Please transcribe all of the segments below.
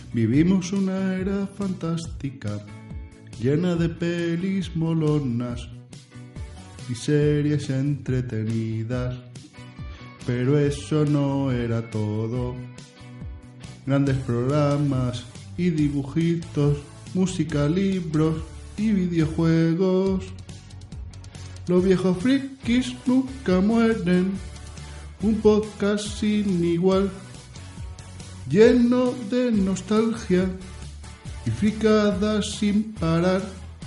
Vivimos una era fantástica, llena de pelis molonas y series entretenidas, pero eso no era todo. Grandes programas y dibujitos, música, libros y videojuegos. Los viejos frikis nunca mueren, un podcast sin igual, lleno de nostalgia y fricadas sin parar.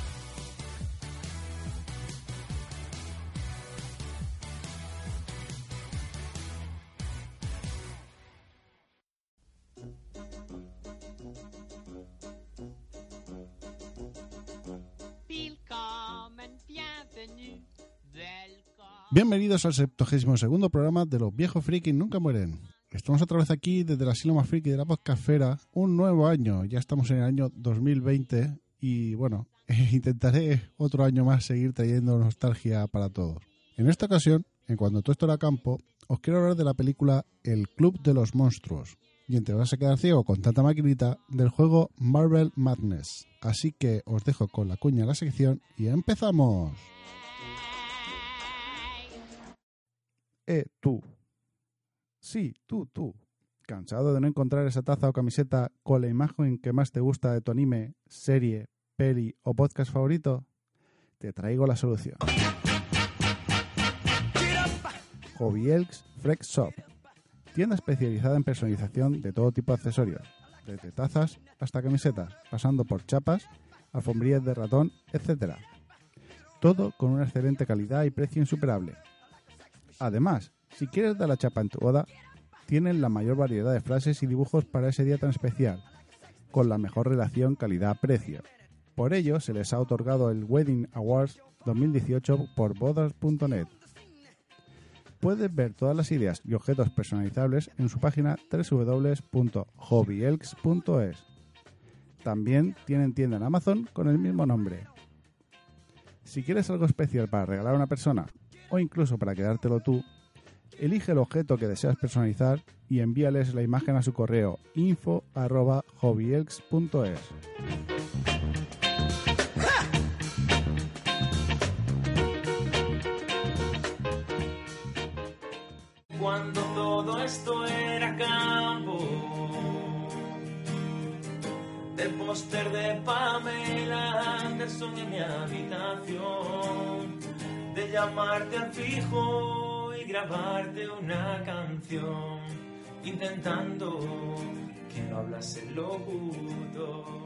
Bienvenidos al 72º programa de Los Viejos Frikis Nunca Mueren. Estamos otra vez aquí desde la asilo más friki de la podcastfera. Un nuevo año, ya estamos en el año 2020 y bueno, intentaré otro año más seguir trayendo nostalgia para todos. En esta ocasión, en Cuando todo esto era campo, os quiero hablar de la película El Club de los Monstruos. Y te vas a quedar ciego con tanta maquinita del juego Marvel Madness. Así que os dejo con la cuña de la sección y ¡empezamos! Tú. Sí, tú. ¿Cansado de no encontrar esa taza o camiseta con la imagen que más te gusta de tu anime, serie, peli o podcast favorito? Te traigo la solución. Hobby Elks Freak Shop. Tienda especializada en personalización de todo tipo de accesorios, desde tazas hasta camisetas, pasando por chapas, alfombrillas de ratón, etc. Todo con una excelente calidad y precio insuperable. Además, si quieres dar la chapa en tu boda, tienen la mayor variedad de frases y dibujos para ese día tan especial, con la mejor relación calidad-precio. Por ello, se les ha otorgado el Wedding Awards 2018 por bodas.net. Puedes ver todas las ideas y objetos personalizables en su página www.hobbyelks.es. También tienen tienda en Amazon con el mismo nombre. Si quieres algo especial para regalar a una persona, o incluso para quedártelo tú, elige el objeto que deseas personalizar y envíales la imagen a su correo info@hobbyelks.es. Cuando todo esto era campo, del póster de Pamela Anderson en mi habitación, de llamarte al fijo y grabarte una canción, intentando que no hablase locutor.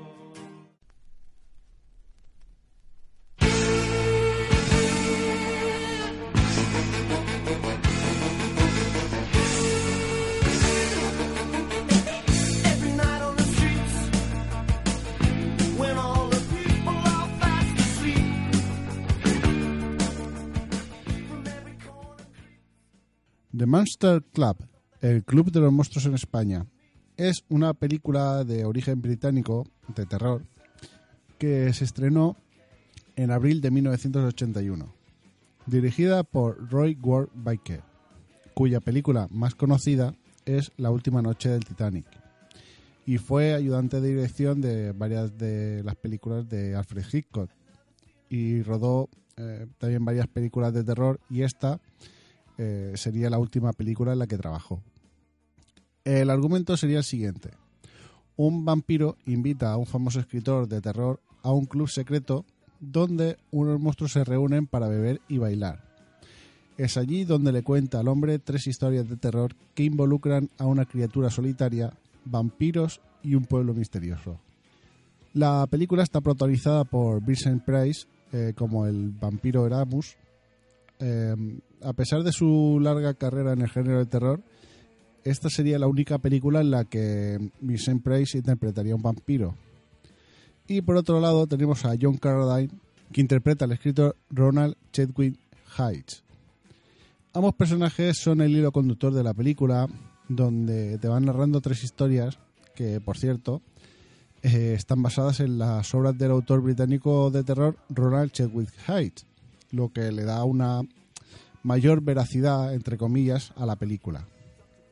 The Monster Club, el Club de los Monstruos en España, es una película de origen británico de terror que se estrenó en abril de 1981, dirigida por Roy Ward Baker, cuya película más conocida es La última noche del Titanic, y fue ayudante de dirección de varias de las películas de Alfred Hitchcock, y rodó también varias películas de terror, y esta sería la última película en la que trabajó. El argumento sería el siguiente: un vampiro invita a un famoso escritor de terror a un club secreto donde unos monstruos se reúnen para beber y bailar. Es allí donde le cuenta al hombre 3 historias de terror que involucran a una criatura solitaria, vampiros y un pueblo misterioso. La película está protagonizada por Vincent Price como el vampiro Eramus. A pesar de su larga carrera en el género de terror, esta sería la única película en la que Vincent Price interpretaría un vampiro. Y por otro lado tenemos a John Carradine, que interpreta al escritor Ronald Chadwick Hayes. Ambos personajes son el hilo conductor de la película, donde te van narrando 3 historias que, por cierto, están basadas en las obras del autor británico de terror Ronald Chadwick Hayes, lo que le da una mayor veracidad, entre comillas, a la película.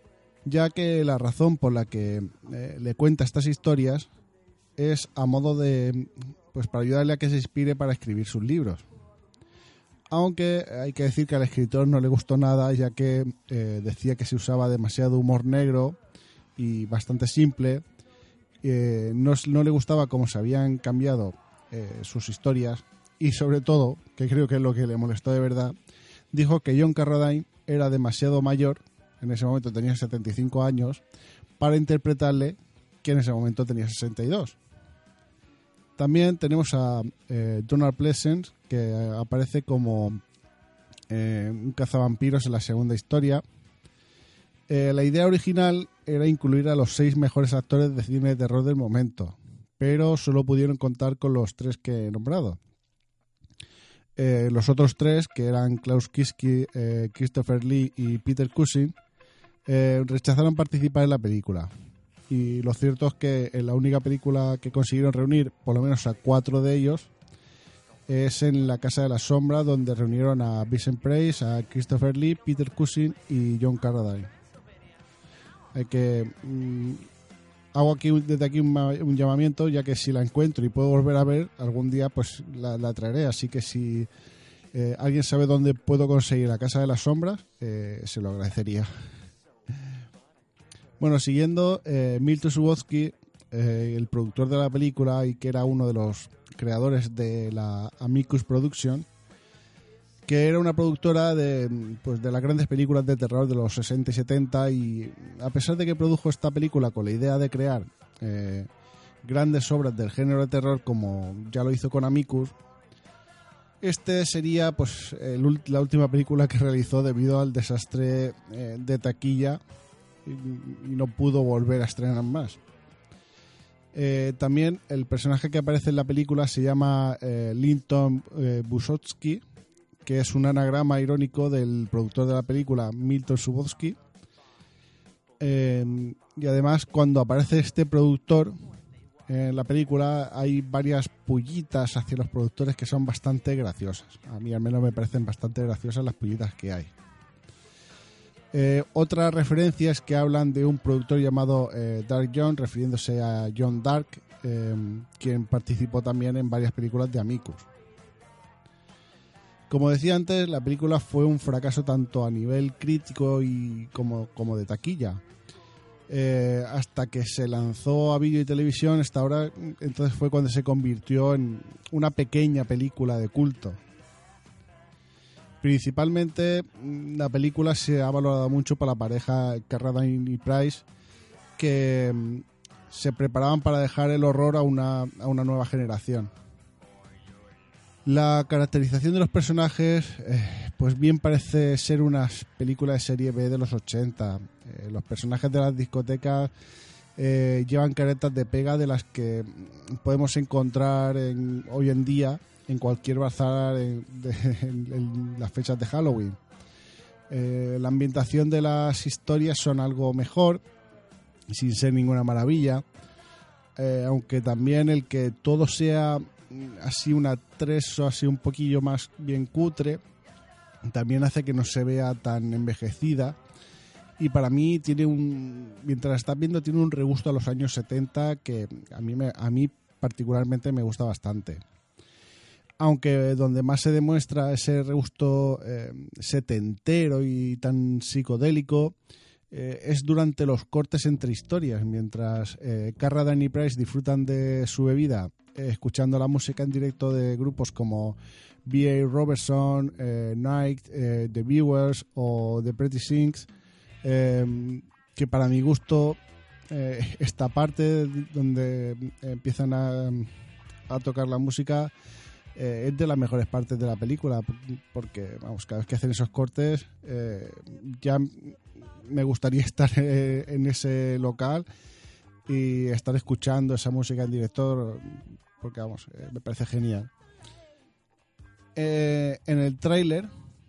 ya que la razón por la que le cuenta estas historias es a modo de, pues para ayudarle a que se inspire para escribir sus libros. Aunque hay que decir que al escritor no le gustó nada, ya que decía que se usaba demasiado humor negro y bastante simple. No le gustaba cómo se habían cambiado sus historias, y sobre todo, que creo que es lo que le molestó de verdad, dijo que John Carradine era demasiado mayor, en ese momento tenía 75 años, para interpretarle, que en ese momento tenía 62. También tenemos a Donald Pleasence, que aparece como un cazavampiros en la segunda historia. La idea original era incluir a los 6 mejores actores de cine de terror del momento, pero solo pudieron contar con los 3 que he nombrado. Los otros 3, que eran Klaus Kinski, Christopher Lee y Peter Cushing, rechazaron participar en la película. Y lo cierto es que en la única película que consiguieron reunir, por lo menos a 4 de ellos, es en La Casa de las Sombras, donde reunieron a Vincent Price, a Christopher Lee, Peter Cushing y John Carradine. Hay que hago aquí desde aquí un llamamiento, ya que si la encuentro y puedo volver a ver algún día, pues la traeré. Así que si alguien sabe dónde puedo conseguir La Casa de las Sombras, se lo agradecería. Bueno, siguiendo, Milton Subotsky, el productor de la película y que era uno de los creadores de la Amicus Production, que era una productora de las grandes películas de terror de los 60 y 70, y a pesar de que produjo esta película con la idea de crear grandes obras del género de terror, como ya lo hizo con Amicus, este sería pues la última película que realizó debido al desastre de taquilla, y no pudo volver a estrenar más. También el personaje que aparece en la película se llama Linton Busotsky, que es un anagrama irónico del productor de la película, Milton Subotsky. Y además, cuando aparece este productor en la película, hay varias pullitas hacia los productores que son bastante graciosas. A mí al menos me parecen bastante graciosas las pullitas que hay. Otra referencia es que hablan de un productor llamado Dark John, refiriéndose a John Dark, quien participó también en varias películas de Amicus. Como decía antes, la película fue un fracaso tanto a nivel crítico y como de taquilla. Hasta que se lanzó a vídeo y televisión, entonces fue cuando se convirtió en una pequeña película de culto. Principalmente la película se ha valorado mucho por la pareja Carradine y Price, que se preparaban para dejar el horror a una nueva generación. La caracterización de los personajes, pues bien parece ser una película de serie B de los 80. Los personajes de las discotecas llevan caretas de pega de las que podemos encontrar hoy en día en cualquier bazar en las fechas de Halloween. La ambientación de las historias son algo mejor, sin ser ninguna maravilla, aunque también el que todo sea así una treso, así un poquillo más bien cutre, también hace que no se vea tan envejecida. Y para mí mientras la estás viendo, tiene un regusto a los años 70 que a mí particularmente me gusta bastante. Aunque donde más se demuestra ese regusto setentero y tan psicodélico es durante los cortes entre historias, mientras Carradine y Price disfrutan de su bebida escuchando la música en directo de grupos como B.A. Robertson, Night, The Viewers o The Pretty Things, que para mi gusto esta parte donde empiezan a tocar la música es de las mejores partes de la película, porque vamos, cada vez que hacen esos cortes ya me gustaría estar en ese local y estar escuchando esa música en directo, porque vamos, me parece genial. En el tráiler,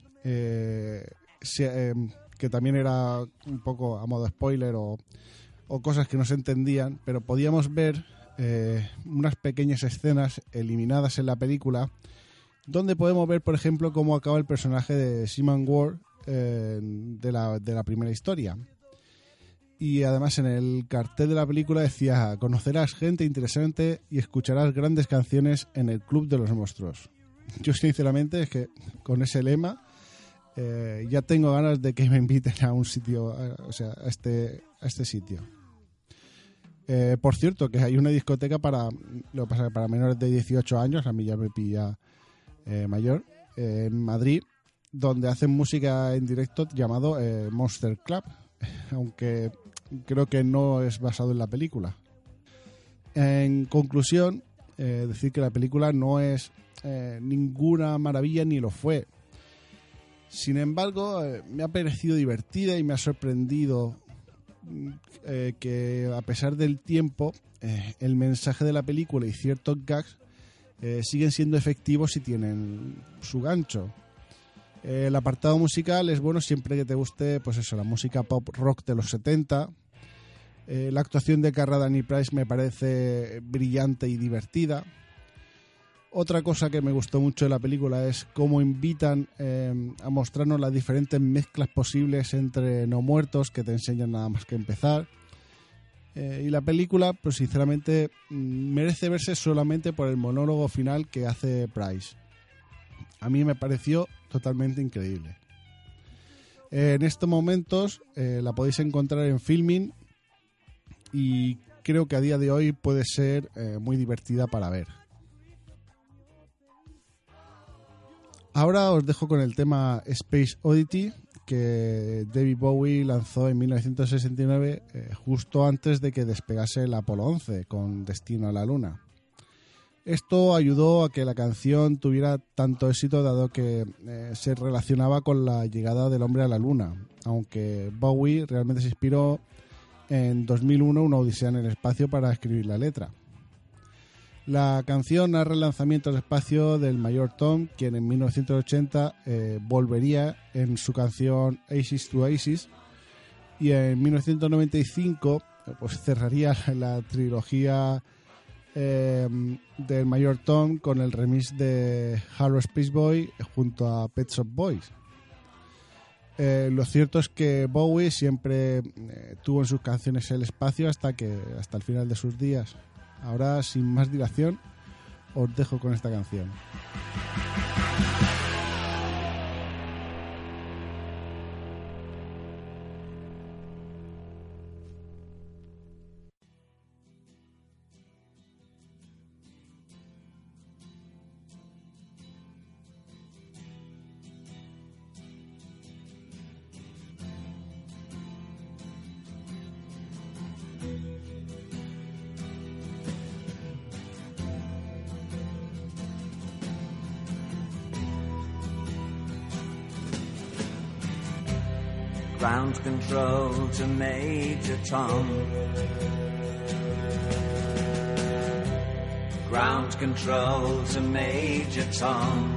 que también era un poco a modo spoiler o cosas que no se entendían, pero podíamos ver unas pequeñas escenas eliminadas en la película, donde podemos ver, por ejemplo, cómo acaba el personaje de Simon Ward de la primera historia. Y además en el cartel de la película decía: conocerás gente interesante y escucharás grandes canciones en el Club de los Monstruos. Yo sinceramente es que con ese lema ya tengo ganas de que me inviten a un sitio, a este sitio. Por cierto, que hay una discoteca para menores de 18 años, a mí ya me pilla mayor, en Madrid, donde hacen música en directo llamado Monster Club, aunque creo que no es basado en la película. En conclusión, decir que la película no es ninguna maravilla ni lo fue. Sin embargo, me ha parecido divertida y me ha sorprendido que a pesar del tiempo, el mensaje de la película y ciertos gags siguen siendo efectivos y tienen su gancho. El apartado musical es bueno siempre que te guste, pues eso, la música pop rock de los 70. La actuación de Cara Dani Price me parece brillante y divertida. Otra cosa que me gustó mucho de la película es cómo invitan a mostrarnos las diferentes mezclas posibles entre no muertos que te enseñan nada más que empezar. Y la película, pues sinceramente, merece verse solamente por el monólogo final que hace Price. A mí me pareció totalmente increíble. En estos momentos la podéis encontrar en Filmin y creo que a día de hoy puede ser muy divertida para ver. Ahora os dejo con el tema Space Oddity que David Bowie lanzó en 1969, justo antes de que despegase el Apolo 11 con Destino a la Luna. Esto ayudó a que la canción tuviera tanto éxito dado que se relacionaba con la llegada del hombre a la Luna, aunque Bowie realmente se inspiró en 2001, Una odisea en el espacio, para escribir la letra. La canción narra el lanzamiento al espacio del Mayor Tom, quien en 1980 volvería en su canción Aces to Aces, y en 1995 pues cerraría la trilogía del Mayor Tom con el remix de Hello Space Boy junto a Pet Shop Boys. Lo cierto es que Bowie siempre tuvo en sus canciones el espacio hasta el final de sus días. Ahora, sin más dilación, os dejo con esta canción. Ground control to Major Tom. Ground control to Major Tom.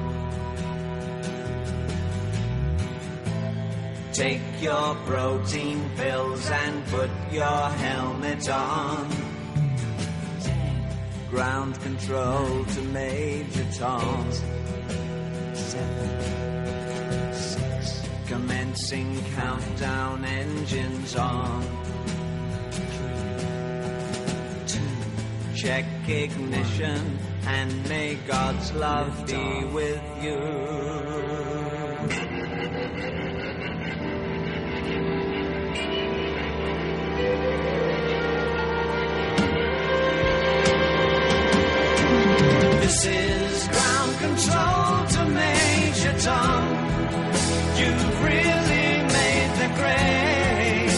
Take your protein pills and put your helmet on. Ground control to Major Tom. 7, 6. Commencing countdown, engines on. 3, 2. Check ignition and may God's love be with you. This is ground control to Major Tom. You've really made the grade,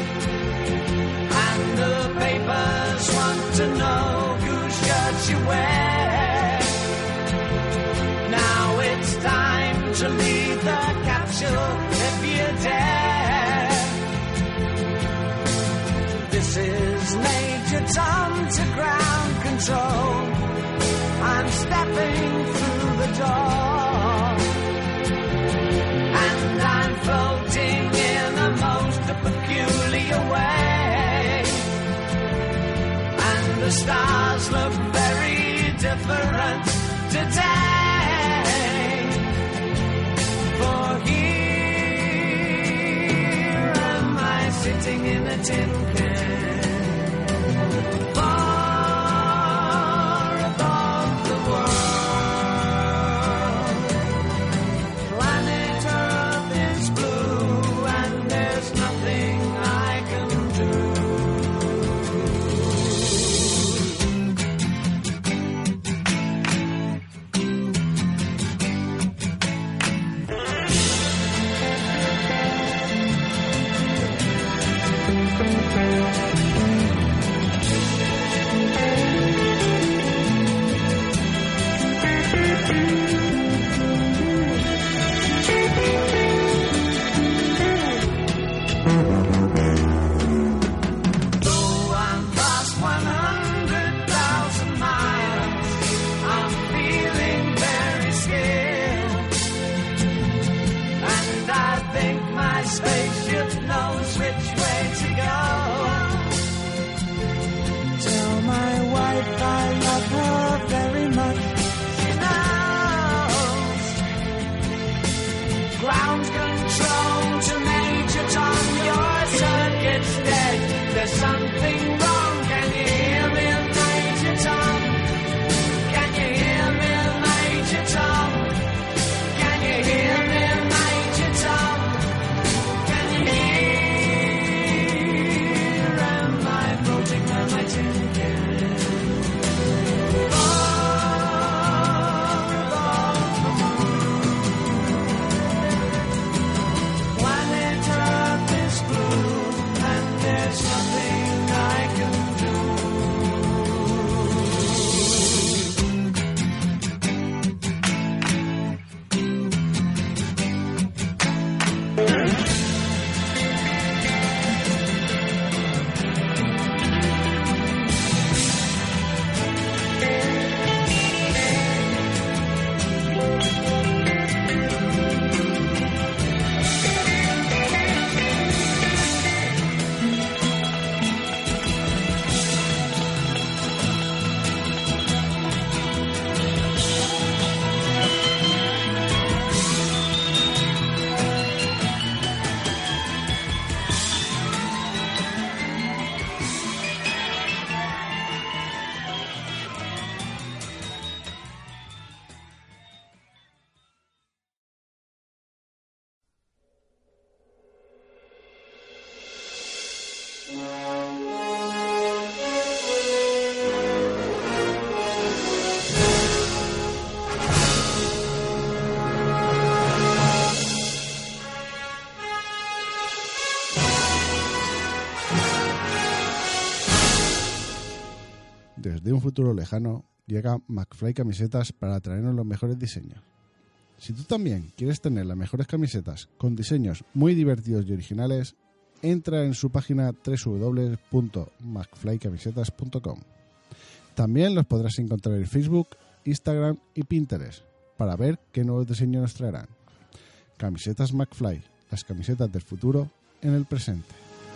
and the papers want to know whose shirt you wear. Now it's time to leave the capsule if you dare. This is Major Tom to ground control. I'm stepping through the door, and I'm floating in a most peculiar way, and the stars look very different today. For here am I sitting in a a tin can. Far above the world, planet Earth is blue, and there's nothing I can do. Though I'm past 100,000 miles, I'm feeling very scared, and I think my spaceship knows which way to go. Tell my wife I love her very much. She knows. Ground control to Major Tom, your circuit's dead. There's something wrong. Can you hear me, Major Tom? Can you hear me, Major Tom? Can you hear me, Major Tom? Can you hear? Am I floating on my tin can? Far above the moon, planet Earth is blue, and there's nothing I can do. Desde un futuro lejano llega McFly Camisetas para traernos los mejores diseños. Si tú también quieres tener las mejores camisetas con diseños muy divertidos y originales, entra en su página www.mcflycamisetas.com. También los podrás encontrar en Facebook, Instagram y Pinterest para ver qué nuevos diseños nos traerán. Camisetas McFly, las camisetas del futuro en el presente.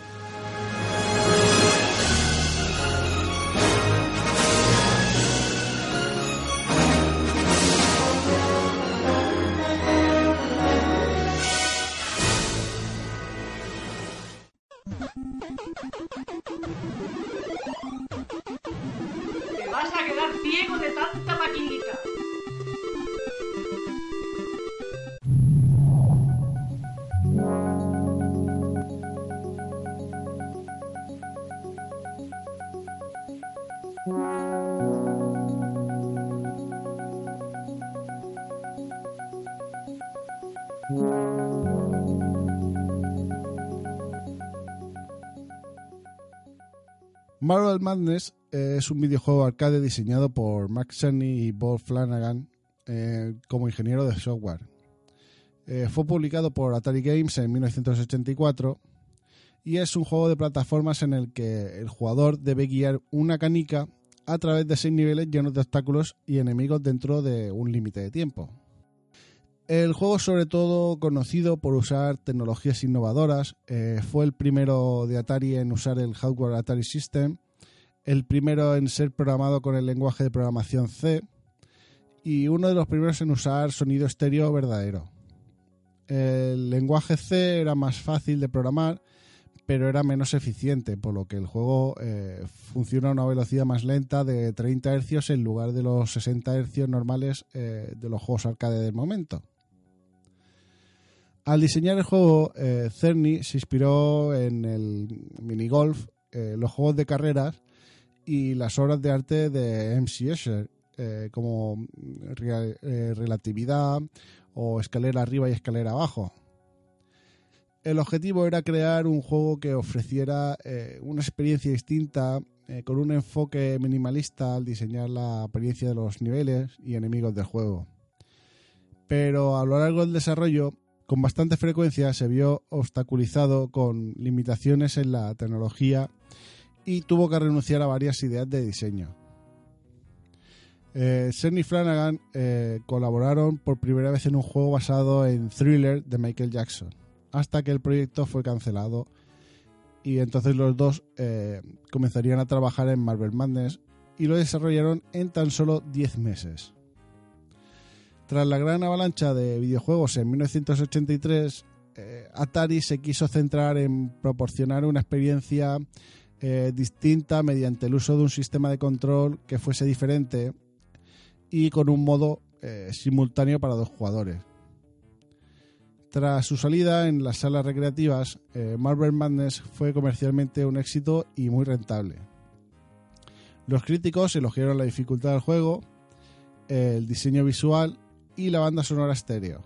Te vas a quedar ciego de tanta maquinita. Marvel Madness es un videojuego arcade diseñado por Mark Cerny y Bob Flanagan como ingeniero de software. Fue publicado por Atari Games en 1984 y es un juego de plataformas en el que el jugador debe guiar una canica a través de 6 niveles llenos de obstáculos y enemigos dentro de un límite de tiempo. El juego es sobre todo conocido por usar tecnologías innovadoras. Fue el primero de Atari en usar el hardware Atari System, el primero en ser programado con el lenguaje de programación C y uno de los primeros en usar sonido estéreo verdadero. El lenguaje C era más fácil de programar, pero era menos eficiente, por lo que el juego funciona a una velocidad más lenta de 30 Hz en lugar de los 60 Hz normales de los juegos arcade del momento. Al diseñar el juego, Cerny se inspiró en el minigolf, los juegos de carreras y las obras de arte de M.C. Escher, como Relatividad o Escalera arriba y Escalera abajo. El objetivo era crear un juego que ofreciera una experiencia distinta, con un enfoque minimalista al diseñar la apariencia de los niveles y enemigos del juego. Pero a lo largo del desarrollo, con bastante frecuencia se vio obstaculizado con limitaciones en la tecnología y tuvo que renunciar a varias ideas de diseño. Cerny y Flanagan colaboraron por primera vez en un juego basado en Thriller de Michael Jackson, hasta que el proyecto fue cancelado y entonces los dos comenzarían a trabajar en Marble Madness y lo desarrollaron en tan solo 10 meses. Tras la gran avalancha de videojuegos en 1983, Atari se quiso centrar en proporcionar una experiencia distinta mediante el uso de un sistema de control que fuese diferente y con un modo simultáneo para 2 jugadores. Tras su salida en las salas recreativas, Marble Madness fue comercialmente un éxito y muy rentable. Los críticos elogiaron la dificultad del juego, el diseño visual y la banda sonora estéreo.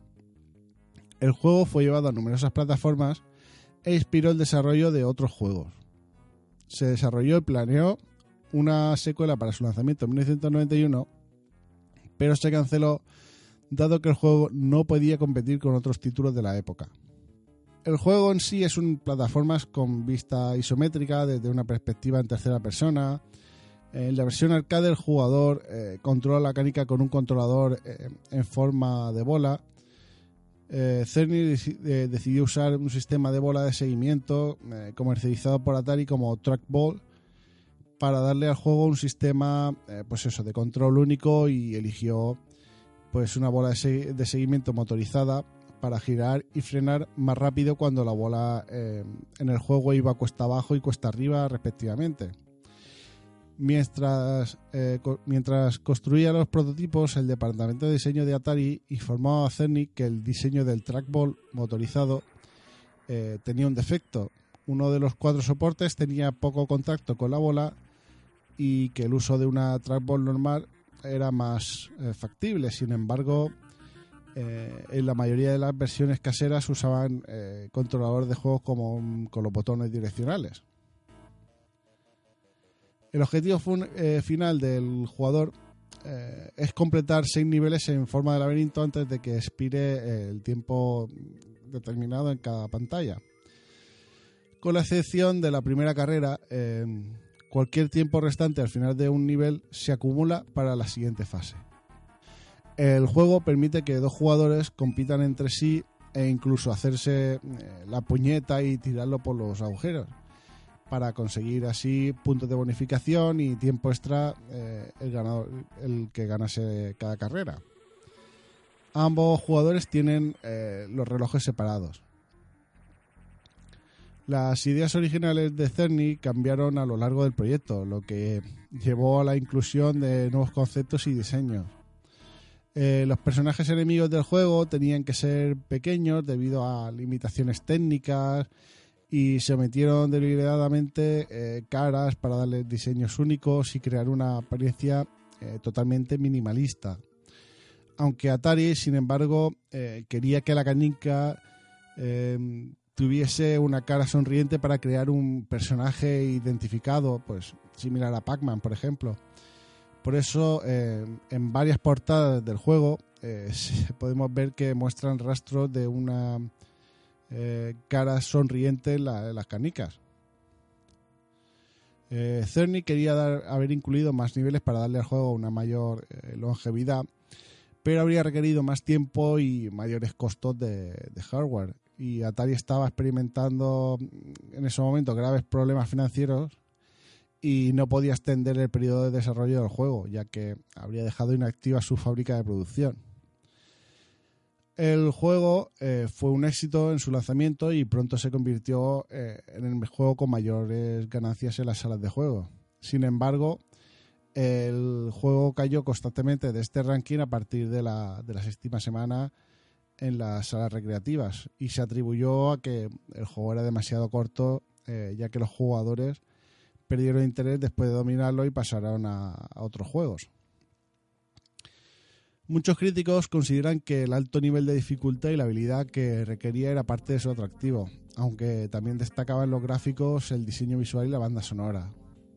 El juego fue llevado a numerosas plataformas e inspiró el desarrollo de otros juegos. Se desarrolló y planeó una secuela para su lanzamiento en 1991, pero se canceló dado que el juego no podía competir con otros títulos de la época. El juego en sí es un plataformas con vista isométrica desde una perspectiva en tercera persona. En la versión arcade el jugador controla la canica con un controlador en forma de bola. Cerny decidió usar un sistema de bola de seguimiento comercializado por Atari como Trackball para darle al juego un sistema de control único, y eligió una bola de seguimiento motorizada para girar y frenar más rápido cuando la bola en el juego iba cuesta abajo y cuesta arriba respectivamente. Mientras construía los prototipos, el departamento de diseño de Atari informó a Cerny que el diseño del trackball motorizado tenía un defecto. Uno de los 4 soportes tenía poco contacto con la bola y que el uso de una trackball normal era más factible. Sin embargo, en la mayoría de las versiones caseras usaban controladores de juegos con los botones direccionales. El objetivo final del jugador es completar 6 niveles en forma de laberinto antes de que expire el tiempo determinado en cada pantalla. Con la excepción de la primera carrera, cualquier tiempo restante al final de un nivel se acumula para la siguiente fase. El juego permite que 2 jugadores compitan entre sí e incluso hacerse la puñeta y tirarlo por los agujeros, para conseguir así puntos de bonificación y tiempo extra el que ganase cada carrera. Ambos jugadores tienen los relojes separados. Las ideas originales de Cerny cambiaron a lo largo del proyecto, lo que llevó a la inclusión de nuevos conceptos y diseños. Los personajes enemigos del juego tenían que ser pequeños debido a limitaciones técnicas y se metieron deliberadamente caras para darles diseños únicos y crear una apariencia totalmente minimalista. Aunque Atari, sin embargo, quería que la canica tuviese una cara sonriente para crear un personaje identificado, pues similar a Pac-Man, por ejemplo. Por eso, en varias portadas del juego podemos ver que muestran rastros de una cara sonriente en las canicas. Cerny quería haber incluido más niveles para darle al juego una mayor longevidad, pero habría requerido más tiempo y mayores costos de hardware. Y Atari estaba experimentando en ese momento graves problemas financieros y no podía extender el periodo de desarrollo del juego, ya que habría dejado inactiva su fábrica de producción. El juego fue un éxito en su lanzamiento y pronto se convirtió en el juego con mayores ganancias en las salas de juego. Sin embargo, el juego cayó constantemente de este ranking a partir de la séptima semana en las salas recreativas y se atribuyó a que el juego era demasiado corto, ya que los jugadores perdieron interés después de dominarlo y pasaron a otros juegos. Muchos críticos consideran que el alto nivel de dificultad y la habilidad que requería era parte de su atractivo, aunque también destacaban los gráficos, el diseño visual y la banda sonora.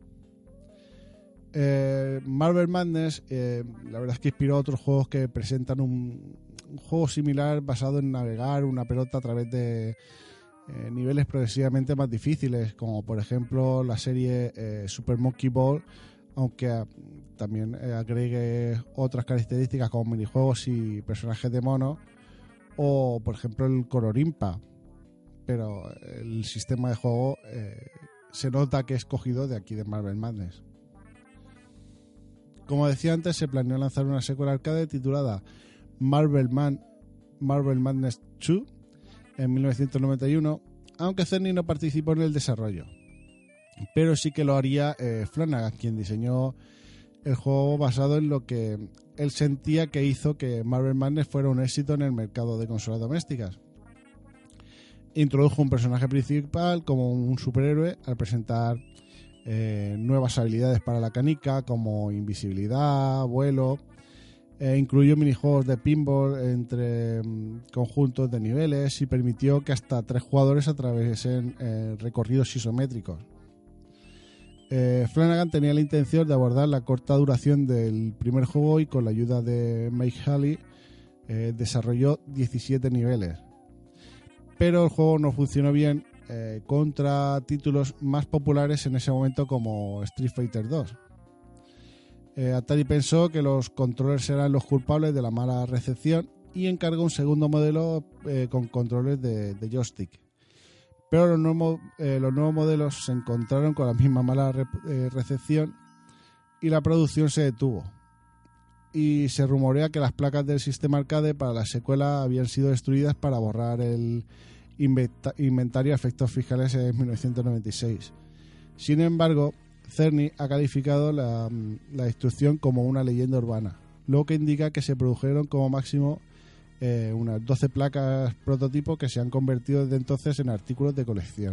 Marble Madness, la verdad es que inspiró a otros juegos que presentan un juego similar basado en navegar una pelota a través de niveles progresivamente más difíciles, como por ejemplo la serie Super Monkey Ball, aunque también agregue otras características como minijuegos y personajes de mono, o por ejemplo el Colorimpa, pero el sistema de juego se nota que es cogido de aquí de Marble Madness. Como decía antes, se planeó lanzar una secuela arcade titulada Marble Madness 2 en 1991, aunque Cerny no participó en el desarrollo. Pero sí que lo haría Flanagan, quien diseñó el juego basado en lo que él sentía que hizo que Marble Madness fuera un éxito en el mercado de consolas domésticas. Introdujo un personaje principal como un superhéroe al presentar nuevas habilidades para la canica como invisibilidad, vuelo. Incluyó minijuegos de pinball entre conjuntos de niveles y permitió que hasta 3 jugadores atraviesen recorridos isométricos. Flanagan tenía la intención de abordar la corta duración del primer juego y con la ayuda de Mike Halley desarrolló 17 niveles. Pero el juego no funcionó bien contra títulos más populares en ese momento como Street Fighter 2. Atari pensó que los controles eran los culpables de la mala recepción y encargó un segundo modelo con controles de joystick. Pero los nuevos modelos se encontraron con la misma mala recepción y la producción se detuvo. Y se rumorea que las placas del sistema arcade para la secuela habían sido destruidas para borrar el inventario de efectos fiscales en 1996. Sin embargo, Cerny ha calificado la destrucción como una leyenda urbana, lo que indica que se produjeron como máximo unas 12 placas prototipo que se han convertido desde entonces en artículos de colección.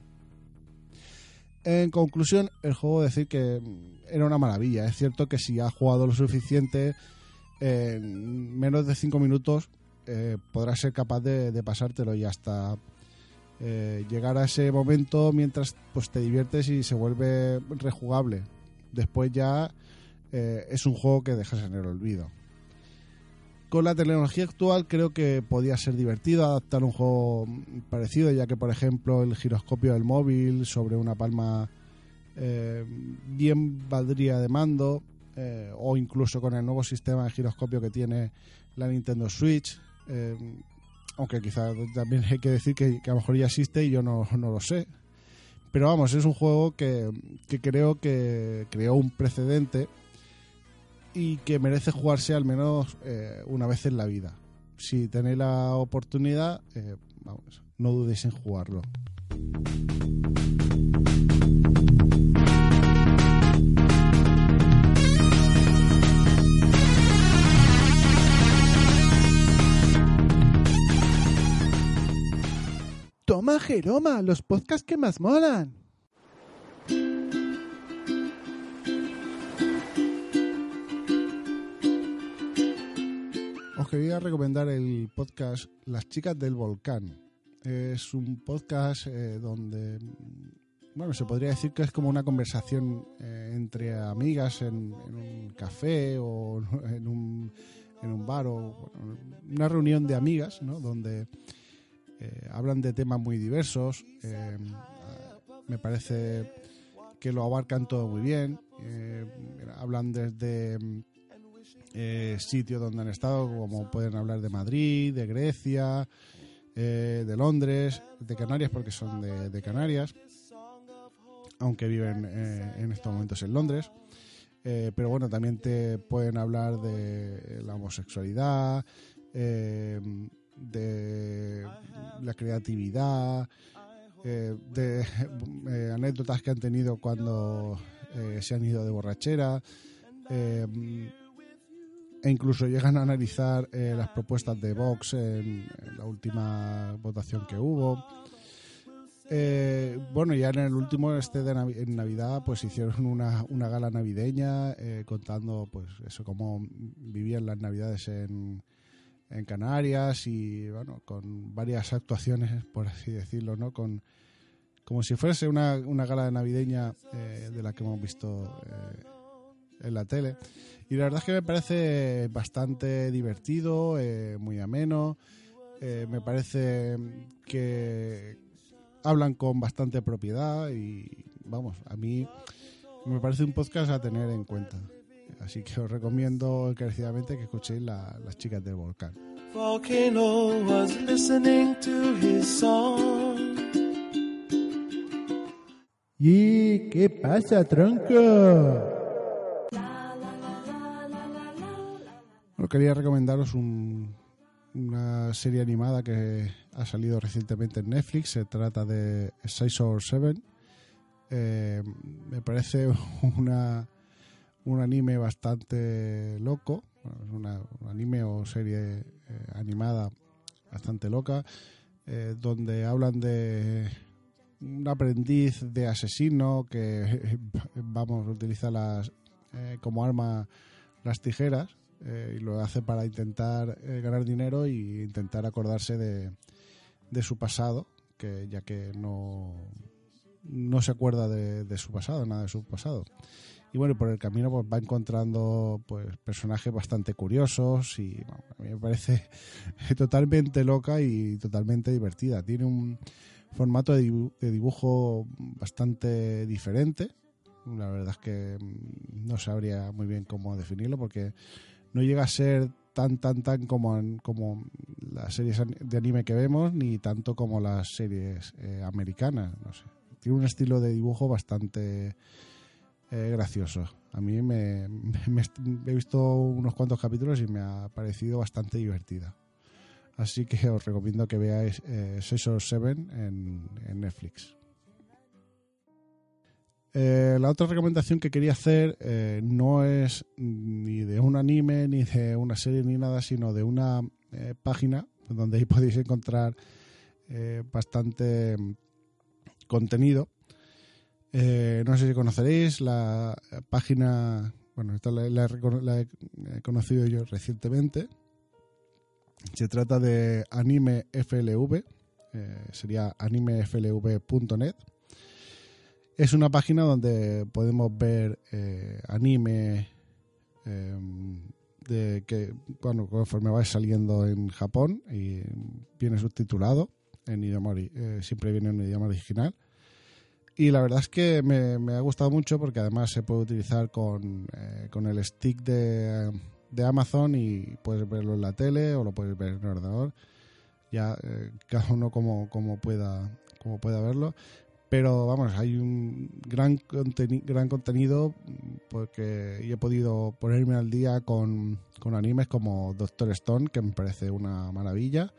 En conclusión, el juego decir que era una maravilla. Es cierto que si has jugado lo suficiente, en menos de 5 minutos podrás ser capaz de pasártelo y hasta llegar a ese momento mientras pues te diviertes y se vuelve rejugable. Después ya es un juego que dejas en el olvido. Con la tecnología actual creo que podía ser divertido adaptar un juego parecido, ya que por ejemplo el giroscopio del móvil sobre una palma bien valdría de mando, o incluso con el nuevo sistema de giroscopio que tiene la Nintendo Switch, aunque quizás también hay que decir que a lo mejor ya existe y yo no lo sé. Pero vamos, es un juego que creo que creó un precedente y que merece jugarse al menos una vez en la vida. Si tenéis la oportunidad, vamos, no dudéis en jugarlo. Toma, Jeroma, los podcasts que más molan. Os quería recomendar el podcast Las Chicas del Volcán. Es un podcast donde, bueno, se podría decir que es como una conversación entre amigas en un café o en un bar o bueno, una reunión de amigas, ¿no? Donde hablan de temas muy diversos. Me parece que lo abarcan todo muy bien. Hablan desde sitios donde han estado, como pueden hablar de Madrid, de Grecia, de Londres, de Canarias, porque son de Canarias, aunque viven en estos momentos en Londres. Pero bueno, también te pueden hablar de la homosexualidad, de la creatividad, de anécdotas que han tenido cuando se han ido de borrachera, e incluso llegan a analizar las propuestas de Vox en la última votación que hubo. Bueno, ya en el último en Navidad pues hicieron una gala navideña contando pues eso, cómo vivían las Navidades en Canarias, y bueno, con varias actuaciones, por así decirlo, ¿no? Como si fuese una gala navideña de la que hemos visto en la tele. Y la verdad es que me parece bastante divertido, muy ameno. Me parece que hablan con bastante propiedad y, vamos, a mí me parece un podcast a tener en cuenta. Así que os recomiendo encarecidamente que escuchéis Las Chicas del Volcán. Volcano was listening to his song. ¿Y qué pasa, tronco? Bueno, quería recomendaros una serie animada que ha salido recientemente en Netflix. Se trata de Scissor 7. Me parece un anime bastante loco. Bueno, es un anime o serie animada bastante loca, donde hablan de un aprendiz de asesino que utiliza como arma las tijeras, y lo hace para intentar ganar dinero y intentar acordarse de su pasado, ya que no se acuerda de su pasado, nada de su pasado. Y bueno, por el camino pues va encontrando pues personajes bastante curiosos, y bueno, a mí me parece totalmente loca y totalmente divertida. Tiene un formato de dibujo bastante diferente. La verdad es que no sabría muy bien cómo definirlo, porque no llega a ser tan como las series de anime que vemos, ni tanto como las series americanas. No sé. Tiene un estilo de dibujo bastante gracioso. A mí he visto unos cuantos capítulos y me ha parecido bastante divertida. Así que os recomiendo que veáis Scissor 7 en Netflix. La otra recomendación que quería hacer no es ni de un anime, ni de una serie, ni nada, sino de una página donde ahí podéis encontrar bastante contenido. No sé si conoceréis la página. Bueno, esta la he conocido yo recientemente. Se trata de Anime FLV, sería animeflv.net. Es una página donde podemos ver anime conforme va saliendo en Japón, y viene subtitulado en idioma, siempre viene en idioma original. Y la verdad es que me ha gustado mucho, porque además se puede utilizar con el stick de Amazon, y puedes verlo en la tele o lo puedes ver en el ordenador, ya cada uno como pueda verlo. Pero vamos, hay un gran contenido, porque he podido ponerme al día con animes como Doctor Stone, que me parece una maravilla.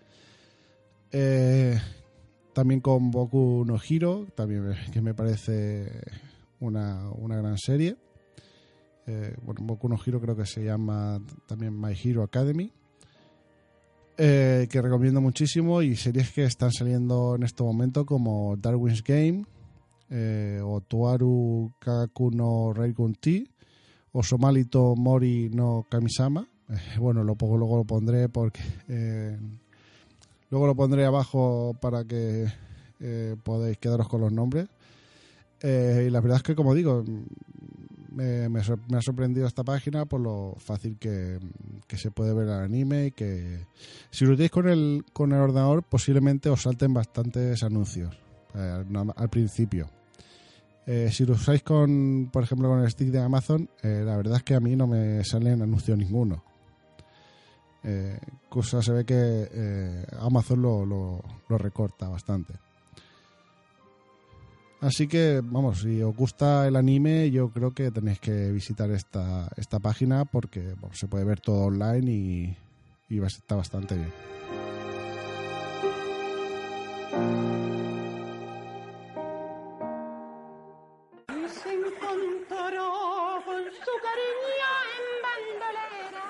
También con Boku no Hero, también, que me parece una gran serie. Boku no Hero creo que se llama también My Hero Academy, que recomiendo muchísimo. Y series que están saliendo en este momento como Darwin's Game, o Toaru Kagaku no Reikun T, o Somalito Mori no Kamisama. Bueno, luego lo pondré, porque luego lo pondré abajo para que podáis quedaros con los nombres. Y la verdad es que, como digo, me ha sorprendido esta página por lo fácil que se puede ver el anime, y que si lo tenéis con el ordenador posiblemente os salten bastantes anuncios al principio. Si lo usáis por ejemplo con el stick de Amazon, la verdad es que a mí no me salen anuncios ninguno. Cosa se ve que Amazon lo recorta bastante. Así que, vamos, si os gusta el anime, yo creo que tenéis que visitar esta página, porque se puede ver todo online y está bastante bien. Se encontró con su cariño en bandolera.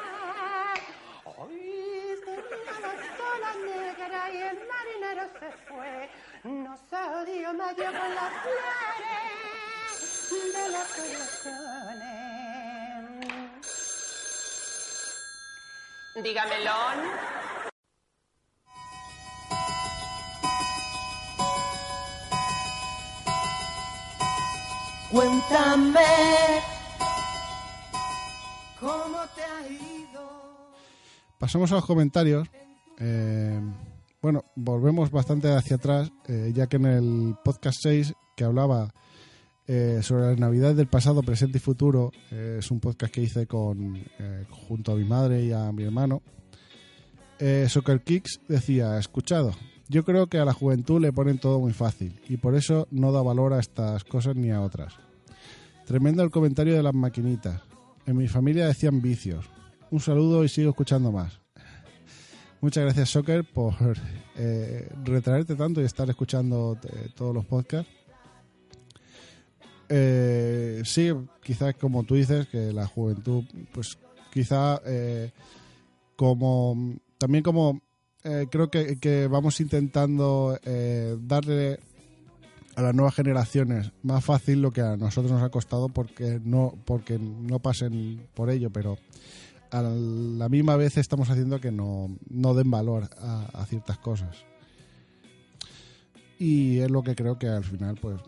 Hoy soñaba sola negra y el marinero se fue. No se dio medio con las flores de las ilusiones. Dígamelo. Cuéntame cómo te ha ido. Pasamos a los comentarios. Bueno, volvemos bastante hacia atrás, ya que en el podcast 6, que hablaba sobre las navidades del pasado, presente y futuro, es un podcast que hice junto a mi madre y a mi hermano. Soccer Kicks decía: escuchado, yo creo que a la juventud le ponen todo muy fácil y por eso no da valor a estas cosas ni a otras. Tremendo el comentario de las maquinitas. En mi familia decían vicios. Un saludo y sigo escuchando más. Muchas gracias, Soccer, por retraerte tanto y estar escuchando todos los podcasts. Sí, quizás como tú dices, que la juventud, pues quizá creo que vamos intentando darle a las nuevas generaciones más fácil lo que a nosotros nos ha costado porque no pasen por ello, pero a la misma vez estamos haciendo que no den valor a ciertas cosas. Y es lo que creo que al final, pues,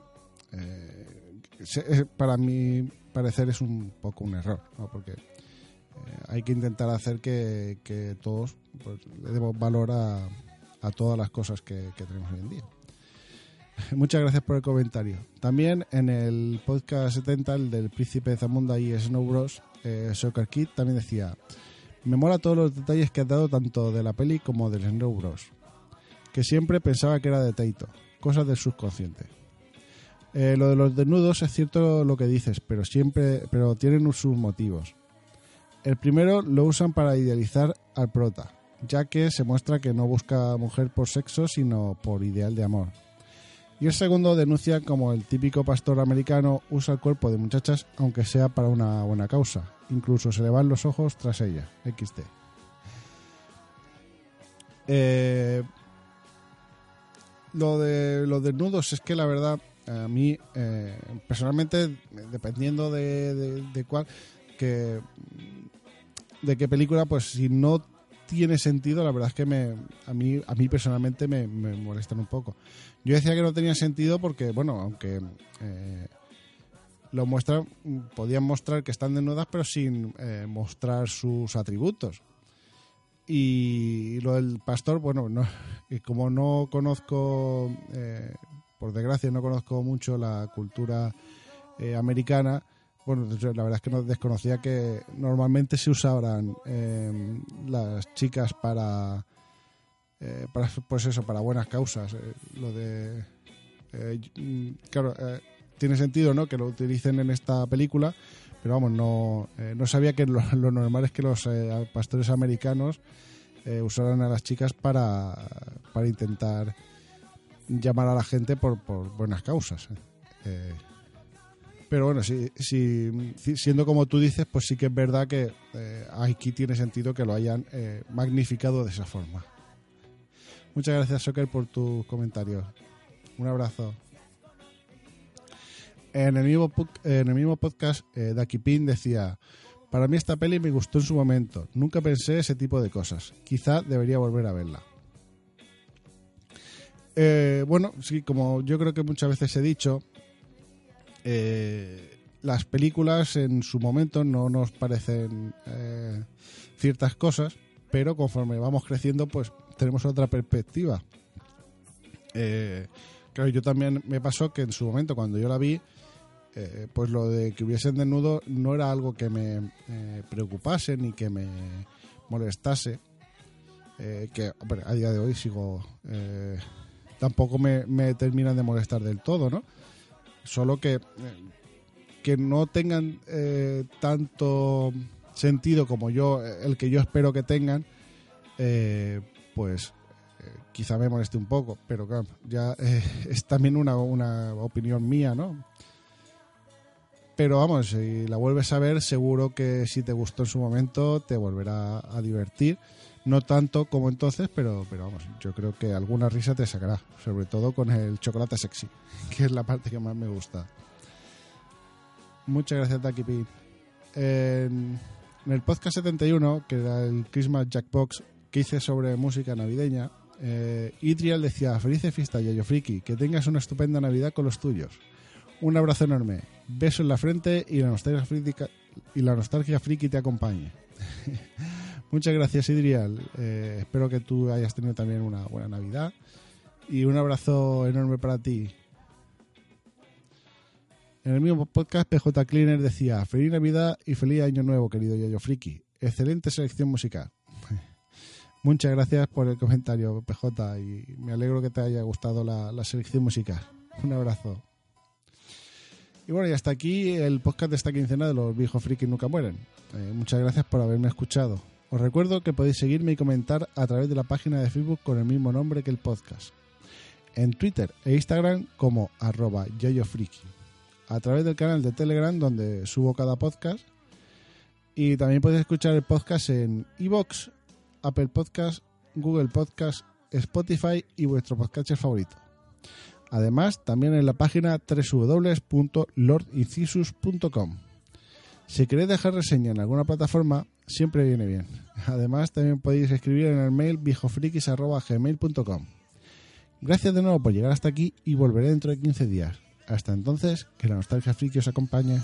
para mi parecer es un poco un error, ¿no? Porque hay que intentar hacer que todos, pues, le demos valor a todas las cosas que tenemos hoy en día. Muchas gracias por el comentario. También en el podcast 70, el del Príncipe de Zamunda y Snow Bros, Soccer Kid también decía: me mola todos los detalles que has dado tanto de la peli como del Snow Bros, que siempre pensaba que era de Taito, cosas del subconsciente. Lo de los desnudos es cierto lo que dices, pero tienen sus motivos. El primero lo usan para idealizar al prota, ya que se muestra que no busca mujer por sexo, sino por ideal de amor. Y el segundo denuncia como el típico pastor americano usa el cuerpo de muchachas aunque sea para una buena causa. Incluso se le van los ojos tras ella. XD. Lo de los desnudos es que la verdad a mí personalmente, dependiendo de cuál, de qué película, pues si no tiene sentido, la verdad es que a mí personalmente me molestan un poco. Yo decía que no tenía sentido porque, bueno, aunque lo muestran, podían mostrar que están desnudas pero sin mostrar sus atributos. Y lo del pastor, bueno, como no conozco, por desgracia no conozco mucho la cultura americana, bueno, la verdad es que no desconocía que normalmente se usaban las chicas para pues eso, para buenas causas. Claro, tiene sentido, ¿no?, que lo utilicen en esta película, pero vamos, no sabía que lo normal es que los pastores americanos usaran a las chicas para intentar llamar a la gente por buenas causas. Pero bueno, siendo como tú dices, pues sí que es verdad que aquí tiene sentido que lo hayan magnificado de esa forma. Muchas gracias, Soccer, por tus comentarios. Un abrazo. En el mismo podcast, Daki Pin decía: para mí esta peli me gustó en su momento. Nunca pensé ese tipo de cosas. Quizá debería volver a verla. Bueno, sí, como yo creo que muchas veces he dicho, las películas en su momento no nos parecen ciertas cosas, pero conforme vamos creciendo, pues tenemos otra perspectiva. Claro, yo también me pasó que en su momento, cuando yo la vi, pues lo de que hubiesen desnudo no era algo que me preocupase ni que me molestase, que hombre, a día de hoy sigo tampoco me terminan de molestar del todo, ¿no? Solo que no tengan tanto sentido como el que yo espero que tengan, pues quizá me moleste un poco, pero claro, ya es también una opinión mía, ¿no? Pero vamos, si la vuelves a ver, seguro que si te gustó en su momento te volverá a divertir. No tanto como entonces, pero vamos, yo creo que alguna risa te sacará, sobre todo con el chocolate sexy, que es la parte que más me gusta. Muchas gracias, Taki P. En el podcast 71, que era el Christmas Jackbox que hice sobre música navideña, Idrial decía: felices fiestas, Yayo Friki, que tengas una estupenda Navidad con los tuyos. Un abrazo enorme, beso en la frente y la nostalgia friki te acompañe. Muchas gracias, Idrial. Espero que tú hayas tenido también una buena Navidad y un abrazo enorme para ti. En el mismo podcast, PJ Cleaner decía: feliz Navidad y feliz Año Nuevo, querido Yayo Friki. Excelente selección musical. Muchas gracias por el comentario, PJ, y me alegro que te haya gustado la selección musical. Un abrazo. Y bueno, y hasta aquí el podcast de esta quincena de los viejos frikis nunca mueren. Muchas gracias por haberme escuchado. Os recuerdo que podéis seguirme y comentar a través de la página de Facebook con el mismo nombre que el podcast. En Twitter e Instagram como @YayoFriki. A través del canal de Telegram donde subo cada podcast. Y también podéis escuchar el podcast en iVoox, Apple Podcast, Google Podcast, Spotify y vuestro podcatcher favorito. Además, también en la página www.lordincisus.com. Si queréis dejar reseña en alguna plataforma, siempre viene bien. Además, también podéis escribir en el mail viejofrikis@gmail.com. Gracias de nuevo por llegar hasta aquí y volveré dentro de 15 días. Hasta entonces, que la nostalgia friki os acompañe.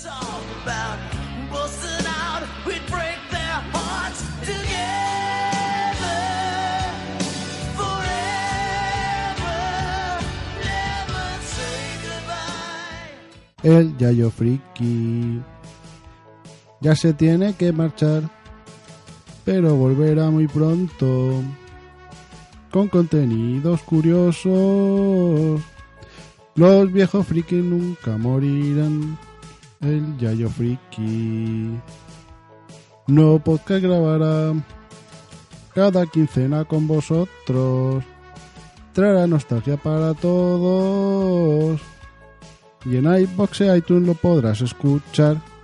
El Yayo Friki ya se tiene que marchar, pero volverá muy pronto con contenidos curiosos. Los viejos frikis nunca morirán. El Yayo Friki no podcast grabará cada quincena con vosotros. Traerá nostalgia para todos. Y en iVoox e iTunes lo podrás escuchar.